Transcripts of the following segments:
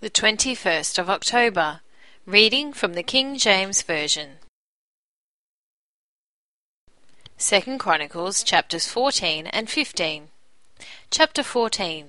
the 21st of October, reading from the King James Version. 2 Chronicles chapters 14 and 15. Chapter 14.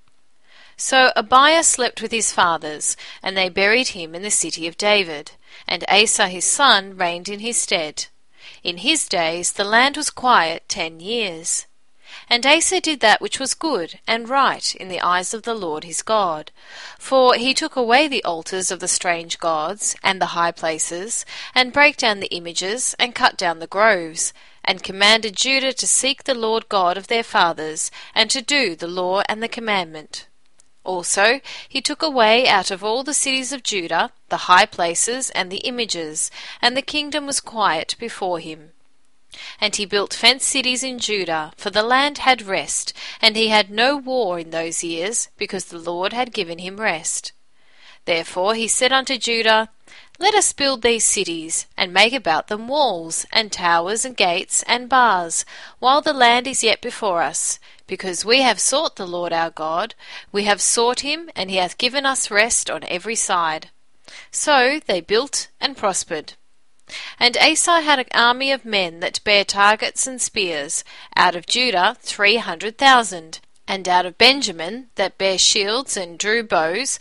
So Abiah slept with his fathers, and they buried him in the city of David, and Asa his son reigned in his stead. In his days the land was quiet 10 years. And Asa did that which was good and right in the eyes of the Lord his God. For he took away the altars of the strange gods, and the high places, and brake down the images, and cut down the groves, and commanded Judah to seek the Lord God of their fathers, and to do the law and the commandment. Also he took away out of all the cities of Judah the high places and the images, and the kingdom was quiet before him. And he built fenced cities in Judah, for the land had rest, and he had no war in those years, because the Lord had given him rest. Therefore he said unto Judah, Let us build these cities, and make about them walls, and towers, and gates, and bars, while the land is yet before us, because we have sought the Lord our God, we have sought him, and he hath given us rest on every side. So they built and prospered. And Asa had an army of men that bare targets and spears, out of Judah 300,000, and out of Benjamin that bare shields and drew bows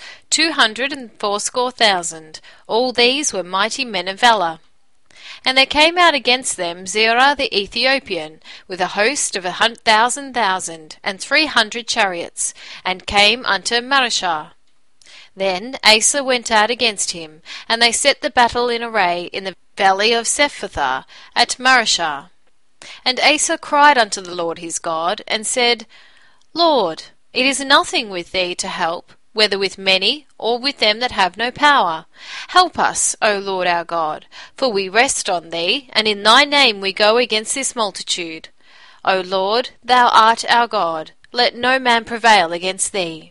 280,000. All these were mighty men of valour. And there came out against them Zerah the Ethiopian, with a host of 1,000,000, and 300 chariots, and came unto Mareshah. Then Asa went out against him, and they set the battle in array in the valley of Sephathah at Mareshah. And Asa cried unto the Lord his God, and said, Lord, it is nothing with thee to help, whether with many, or with them that have no power. Help us, O Lord our God, for we rest on thee, and in thy name we go against this multitude. O Lord, thou art our God, let no man prevail against thee.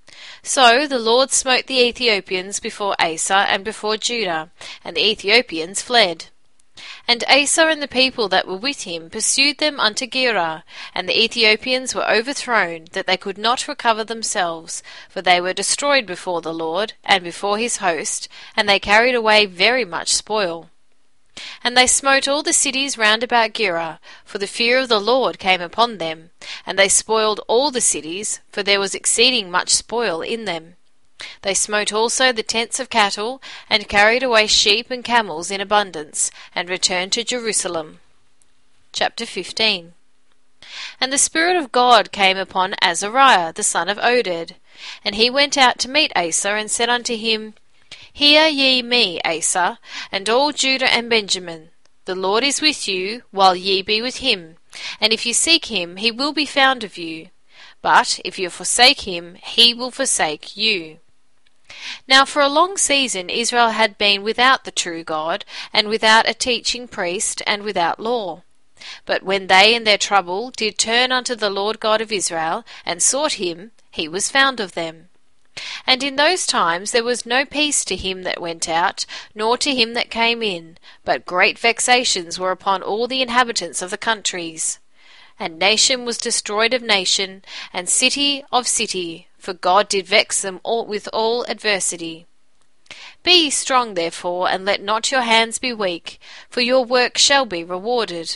So the Lord smote the Ethiopians before Asa and before Judah, and the Ethiopians fled. And Asa and the people that were with him pursued them unto Gerar, and the Ethiopians were overthrown, that they could not recover themselves, for they were destroyed before the Lord, and before his host, and they carried away very much spoil. And they smote all the cities round about Gerar, for the fear of the Lord came upon them, and they spoiled all the cities, for there was exceeding much spoil in them. They smote also the tents of cattle, and carried away sheep and camels in abundance, and returned to Jerusalem. Chapter 15. And the Spirit of God came upon Azariah the son of Oded, and he went out to meet Asa, and said unto him, Hear ye me, Asa, and all Judah and Benjamin. The Lord is with you, while ye be with him, and if you seek him, he will be found of you. But if you forsake him, he will forsake you. Now for a long season Israel had been without the true God, and without a teaching priest, and without law. But when they in their trouble did turn unto the Lord God of Israel, and sought him, he was found of them. And in those times there was no peace to him that went out, nor to him that came in, but great vexations were upon all the inhabitants of the countries. And nation was destroyed of nation, and city of city, for God did vex them all with all adversity. Be ye strong therefore, and let not your hands be weak, for your work shall be rewarded.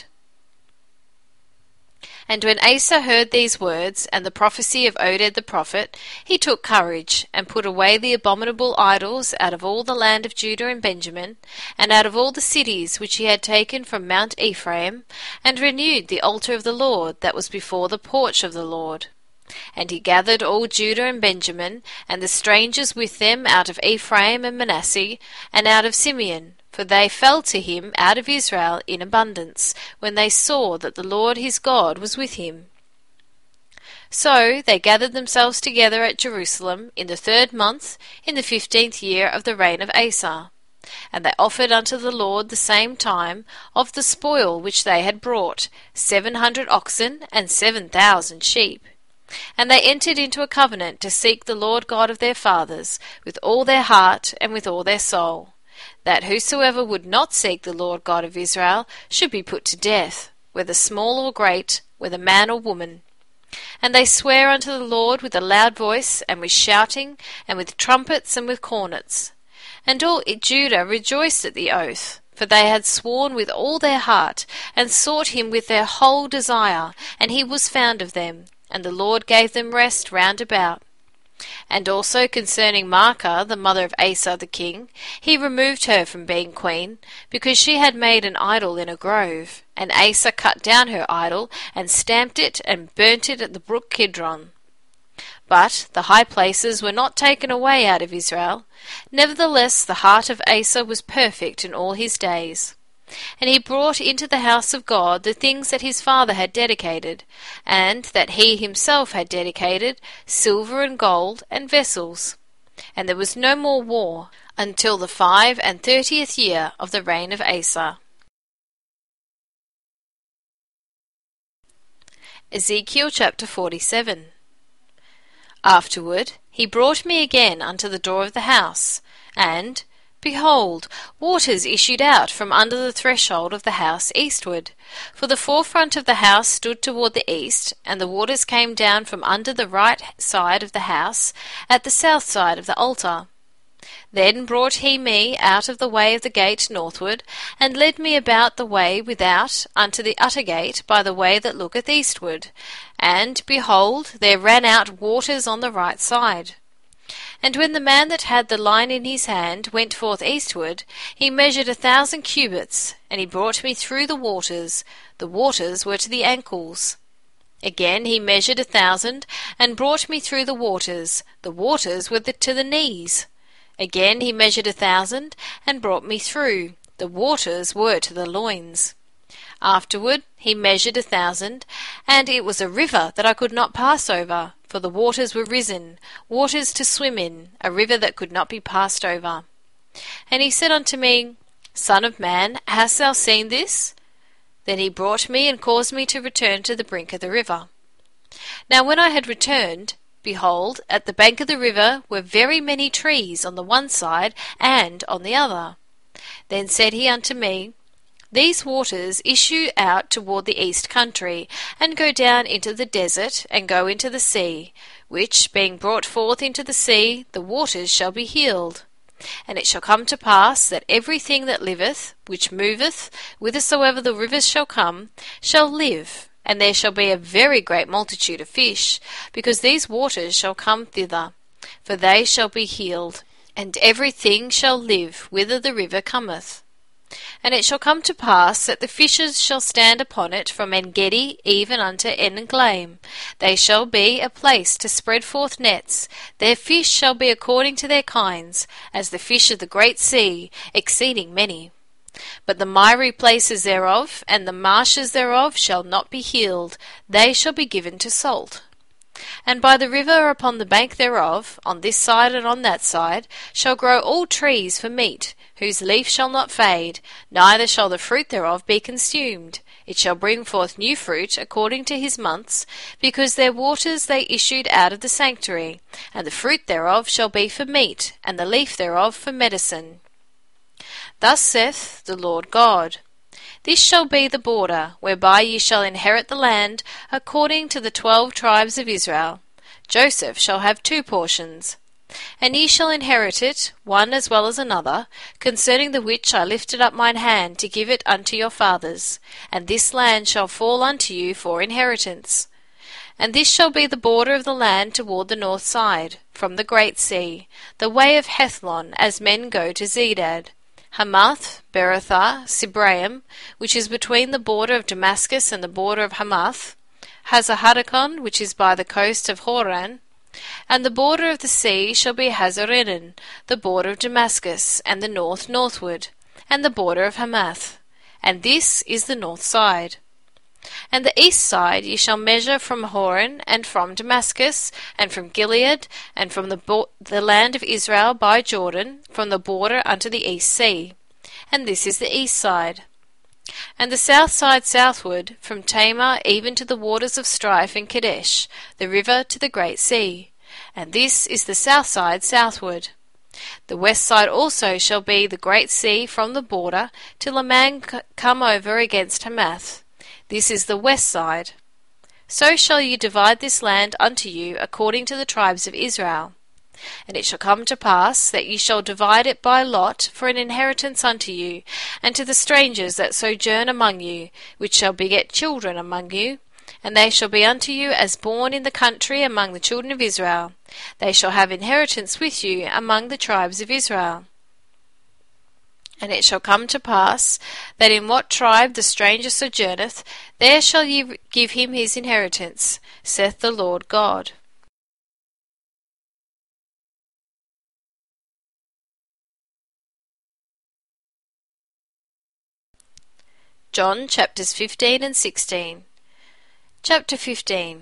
And when Asa heard these words, and the prophecy of Oded the prophet, he took courage, and put away the abominable idols out of all the land of Judah and Benjamin, and out of all the cities which he had taken from Mount Ephraim, and renewed the altar of the Lord that was before the porch of the Lord. And he gathered all Judah and Benjamin, and the strangers with them out of Ephraim and Manasseh, and out of Simeon, for they fell to him out of Israel in abundance, when they saw that the Lord his God was with him. So they gathered themselves together at Jerusalem in the 3rd month, in the 15th year of the reign of Asa. And they offered unto the Lord the same time of the spoil which they had brought, 700 oxen and 7,000 sheep. And they entered into a covenant to seek the Lord God of their fathers with all their heart and with all their soul, that whosoever would not seek the Lord God of Israel should be put to death, whether small or great, whether man or woman. And they sware unto the Lord with a loud voice, and with shouting, and with trumpets, and with cornets. And all Judah rejoiced at the oath, for they had sworn with all their heart, and sought him with their whole desire, and he was found of them, and the Lord gave them rest round about. And also concerning Maachah, the mother of Asa the king, he removed her from being queen, because she had made an idol in a grove. And Asa cut down her idol, and stamped it, and burnt it at the brook Kidron. But the high places were not taken away out of Israel. Nevertheless the heart of Asa was perfect in all his days. And he brought into the house of God the things that his father had dedicated, and that he himself had dedicated, silver and gold, and vessels. And there was no more war, until the 35th year of the reign of Asa. Ezekiel chapter 47. Afterward he brought me again unto the door of the house, and, behold, waters issued out from under the threshold of the house eastward. For the forefront of the house stood toward the east, and the waters came down from under the right side of the house, at the south side of the altar. Then brought he me out of the way of the gate northward, and led me about the way without unto the utter gate by the way that looketh eastward. And, behold, there ran out waters on the right side. And when the man that had the line in his hand went forth eastward, he measured 1,000 cubits, and he brought me through the waters. The waters were to the ankles. Again he measured 1,000, and brought me through the waters. The waters were to the knees. Again he measured 1,000, and brought me through. The waters were to the loins. Afterward he measured 1,000, and it was a river that I could not pass over, for the waters were risen, waters to swim in, a river that could not be passed over. And he said unto me, Son of man, hast thou seen this? Then he brought me and caused me to return to the brink of the river. Now when I had returned, behold, at the bank of the river were very many trees on the one side and on the other. Then said he unto me, These waters issue out toward the east country, and go down into the desert, and go into the sea, which, being brought forth into the sea, the waters shall be healed. And it shall come to pass that everything that liveth, which moveth, whithersoever the rivers shall come, shall live, and there shall be a very great multitude of fish, because these waters shall come thither, for they shall be healed, and everything shall live whither the river cometh. And it shall come to pass that the fishers shall stand upon it from En-gedi even unto En-eglaim. They shall be a place to spread forth nets. Their fish shall be according to their kinds, as the fish of the great sea, exceeding many. But the miry places thereof, and the marshes thereof shall not be healed, they shall be given to salt. And by the river upon the bank thereof, on this side and on that side, shall grow all trees for meat, whose leaf shall not fade, neither shall the fruit thereof be consumed. It shall bring forth new fruit according to his months, because their waters they issued out of the sanctuary, and the fruit thereof shall be for meat, and the leaf thereof for medicine. Thus saith the Lord God, This shall be the border, whereby ye shall inherit the land, according to the 12 tribes of Israel. Joseph shall have 2 portions. And ye shall inherit it, one as well as another, concerning the which I lifted up mine hand to give it unto your fathers. And this land shall fall unto you for inheritance. And this shall be the border of the land toward the north side, from the great sea, the way of Hethlon, as men go to Zedad. Hamath, Berothah, Sibraim, which is between the border of Damascus and the border of Hamath, Hazahadakon, which is by the coast of Hauran, and the border of the sea shall be Hazarenan, the border of Damascus, and the north northward, and the border of Hamath. And this is the north side. And the east side ye shall measure from Hauran, and from Damascus, and from Gilead, and from the land of Israel by Jordan, from the border unto the east sea. And this is the east side. And the south side southward, from Tamar even to the waters of strife in Kadesh, the river to the great sea. And this is the south side southward. The west side also shall be the great sea from the border, till a man come over against Hamath. This is the west side. So shall you divide this land unto you according to the tribes of Israel. And it shall come to pass that ye shall divide it by lot for an inheritance unto you, and to the strangers that sojourn among you, which shall beget children among you, and they shall be unto you as born in the country among the children of Israel. They shall have inheritance with you among the tribes of Israel. And it shall come to pass that in what tribe the stranger sojourneth, there shall ye give him his inheritance, saith the Lord God. John chapters 15 and 16. Chapter 15.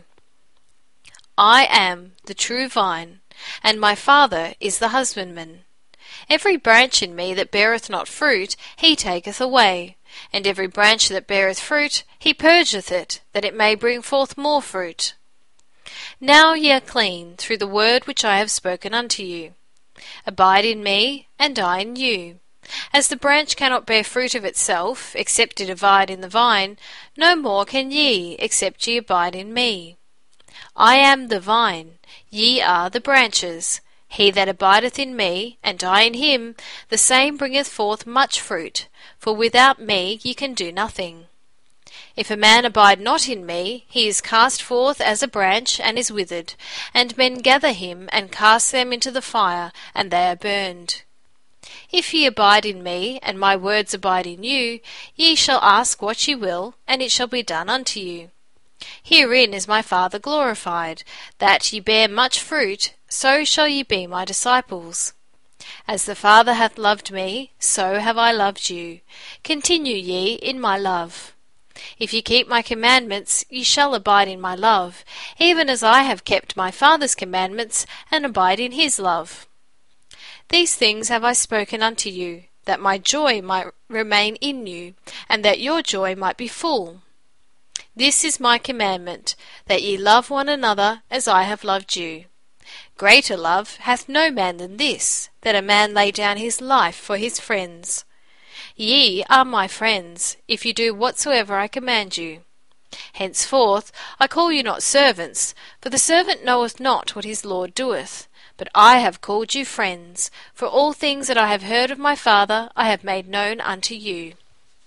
I am the true vine, and my Father is the husbandman. Every branch in me that beareth not fruit, he taketh away, and every branch that beareth fruit, he purgeth it, that it may bring forth more fruit. Now ye are clean through the word which I have spoken unto you. Abide in me, and I in you. As the branch cannot bear fruit of itself, except it abide in the vine, no more can ye, except ye abide in me. I am the vine, ye are the branches. He that abideth in me, and I in him, the same bringeth forth much fruit, for without me ye can do nothing. If a man abide not in me, he is cast forth as a branch, and is withered, and men gather him, and cast them into the fire, and they are burned. If ye abide in me, and my words abide in you, ye shall ask what ye will, and it shall be done unto you. Herein is my Father glorified, that ye bear much fruit, so shall ye be my disciples. As the Father hath loved me, so have I loved you. Continue ye in my love. If ye keep my commandments, ye shall abide in my love, even as I have kept my Father's commandments, and abide in his love. These things have I spoken unto you, that my joy might remain in you, and that your joy might be full. This is my commandment, that ye love one another as I have loved you. Greater love hath no man than this, that a man lay down his life for his friends. Ye are my friends, if ye do whatsoever I command you. Henceforth I call you not servants, for the servant knoweth not what his Lord doeth. But I have called you friends, for all things that I have heard of my Father I have made known unto you.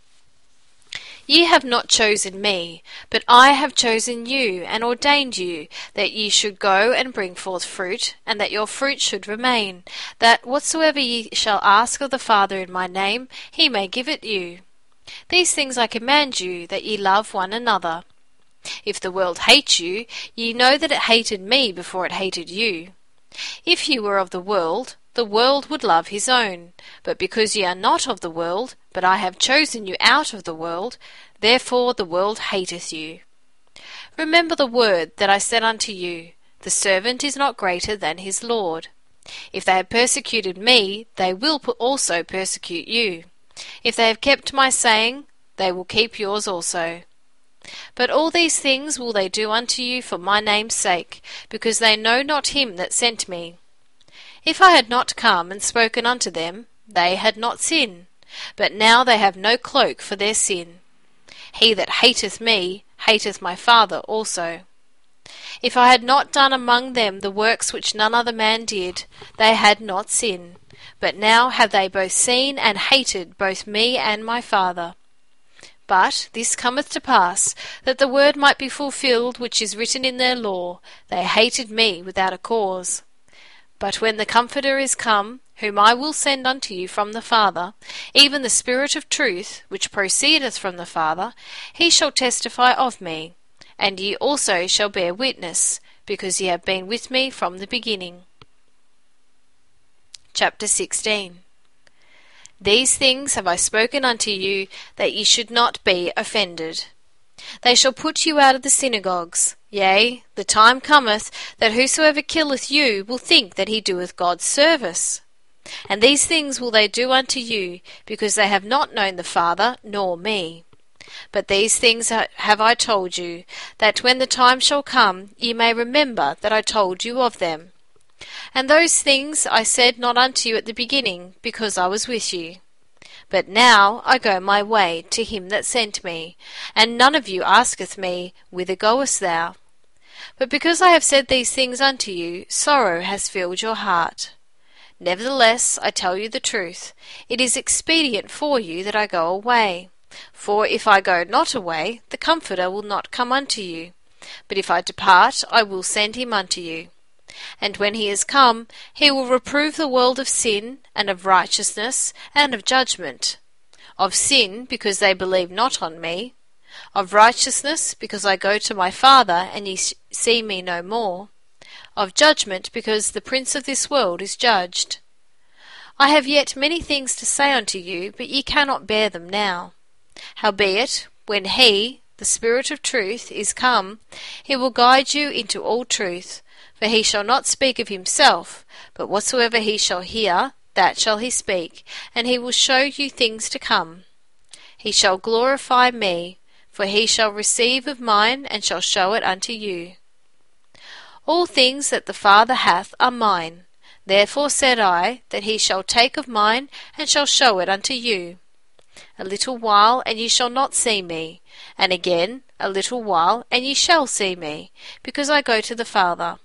Ye have not chosen me, but I have chosen you, and ordained you, that ye should go and bring forth fruit, and that your fruit should remain, that whatsoever ye shall ask of the Father in my name, he may give it you. These things I command you, that ye love one another. If the world hate you, ye know that it hated me before it hated you. If ye were of the world would love his own. But because ye are not of the world, but I have chosen you out of the world, therefore the world hateth you. Remember the word that I said unto you, the servant is not greater than his Lord. If they have persecuted me, they will also persecute you. If they have kept my saying, they will keep yours also. But all these things will they do unto you for my name's sake, because they know not him that sent me. If I had not come and spoken unto them, they had not sin, but now they have no cloak for their sin. He that hateth me hateth my Father also. If I had not done among them the works which none other man did, they had not sin. But now have they both seen and hated both me and my Father. But this cometh to pass, that the word might be fulfilled which is written in their law, they hated me without a cause. But when the Comforter is come, whom I will send unto you from the Father, even the Spirit of truth, which proceedeth from the Father, he shall testify of me. And ye also shall bear witness, because ye have been with me from the beginning. Chapter 16. These things have I spoken unto you, that ye should not be offended. They shall put you out of the synagogues. Yea, the time cometh, that whosoever killeth you will think that he doeth God's service. And these things will they do unto you, because they have not known the Father, nor me. But these things have I told you, that when the time shall come, ye may remember that I told you of them. And those things I said not unto you at the beginning, because I was with you. But now I go my way to him that sent me, and none of you asketh me, Whither goest thou? But because I have said these things unto you, sorrow has filled your heart. Nevertheless, I tell you the truth, it is expedient for you that I go away. For if I go not away, the Comforter will not come unto you. But if I depart, I will send him unto you. And when he is come, he will reprove the world of sin, and of righteousness, and of judgment. Of sin, because they believe not on me. Of righteousness, because I go to my Father, and ye see me no more. Of judgment, because the prince of this world is judged. I have yet many things to say unto you, but ye cannot bear them now. Howbeit, when he, the Spirit of truth, is come, he will guide you into all truth. For he shall not speak of himself, but whatsoever he shall hear, that shall he speak, and he will show you things to come. He shall glorify me, for he shall receive of mine, and shall show it unto you. All things that the Father hath are mine. Therefore said I, that he shall take of mine, and shall show it unto you. A little while, and ye shall not see me, and again a little while, and ye shall see me, because I go to the Father.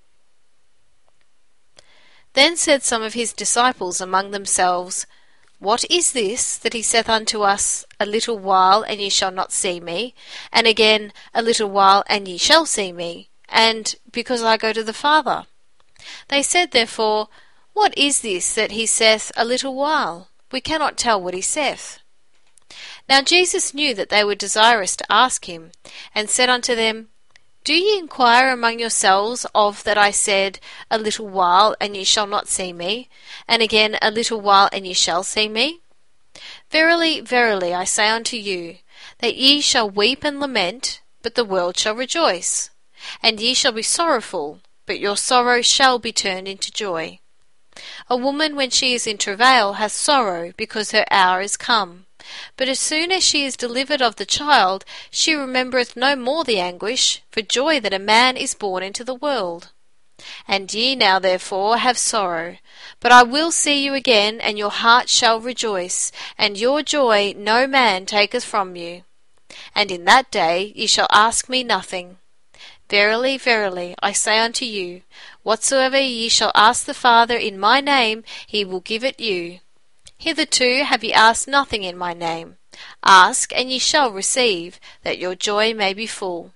Then said some of his disciples among themselves, What is this that he saith unto us, A little while, and ye shall not see me, and again a little while, and ye shall see me, and because I go to the Father? They said therefore, What is this that he saith, A little while? We cannot tell what he saith. Now Jesus knew that they were desirous to ask him, and said unto them, Do ye inquire among yourselves of that I said, A little while, and ye shall not see me, and again a little while, and ye shall see me? Verily, verily, I say unto you, that ye shall weep and lament, but the world shall rejoice. And ye shall be sorrowful, but your sorrow shall be turned into joy. A woman when she is in travail hath sorrow, because her hour is come. But as soon as she is delivered of the child, she remembereth no more the anguish, for joy that a man is born into the world. And ye now therefore have sorrow, but I will see you again, and your heart shall rejoice, and your joy no man taketh from you. And in that day ye shall ask me nothing. Verily, verily, I say unto you, whatsoever ye shall ask the Father in my name, he will give it you. Hitherto have ye asked nothing in my name. Ask, and ye shall receive, that your joy may be full.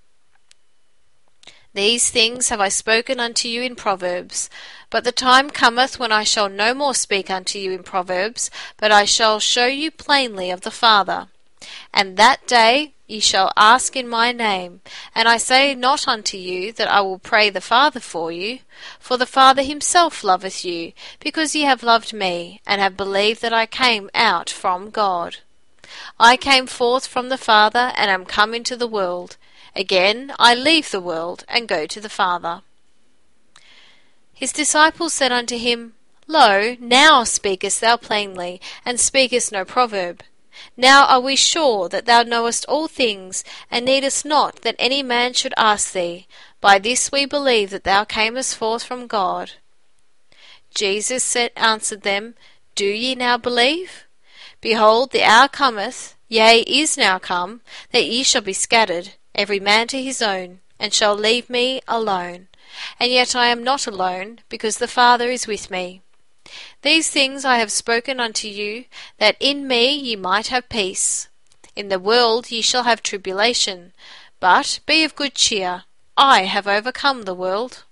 These things have I spoken unto you in Proverbs. But the time cometh when I shall no more speak unto you in Proverbs, but I shall show you plainly of the Father. And that day ye shall ask in my name. And I say not unto you that I will pray the Father for you, for the Father himself loveth you, because ye have loved me, and have believed that I came out from God. I came forth from the Father, and am come into the world. Again I leave the world, and go to the Father. His disciples said unto him, Lo, now speakest thou plainly, and speakest no proverb. Now are we sure that thou knowest all things, and needest not that any man should ask thee. By this we believe that thou camest forth from God. Jesus answered them, Do ye now believe? Behold, the hour cometh, yea, is now come, that ye shall be scattered, every man to his own, and shall leave me alone. And yet I am not alone, because the Father is with me. These things I have spoken unto you, that in me ye might have peace. In the world ye shall have tribulation, but be of good cheer. I have overcome the world.